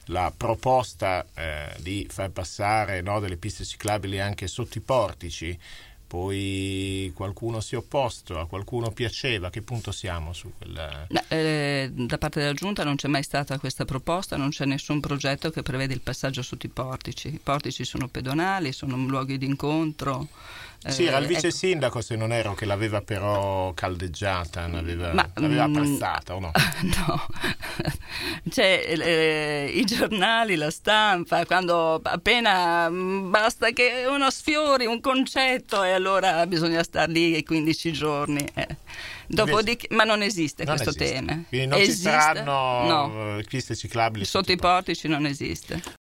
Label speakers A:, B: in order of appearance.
A: la proposta di far passare, no, delle piste ciclabili anche sotto i portici. Poi qualcuno si è opposto, a qualcuno piaceva. A che punto siamo su quel...
B: Da parte della Giunta non c'è mai stata questa proposta, non c'è nessun progetto che prevede il passaggio sotto i portici. I portici sono pedonali, sono luoghi di incontro.
A: Sì, era il vice sindaco, se non ero, che l'aveva però caldeggiata, l'aveva apprezzata, o no?
B: No, c'è i giornali, la stampa, quando appena basta che uno sfiori un concetto e allora bisogna star lì 15 giorni. Dopodiché, ma non esiste questo tema.
A: Quindi non ci saranno piste ciclabili
B: sotto i portici, non esiste.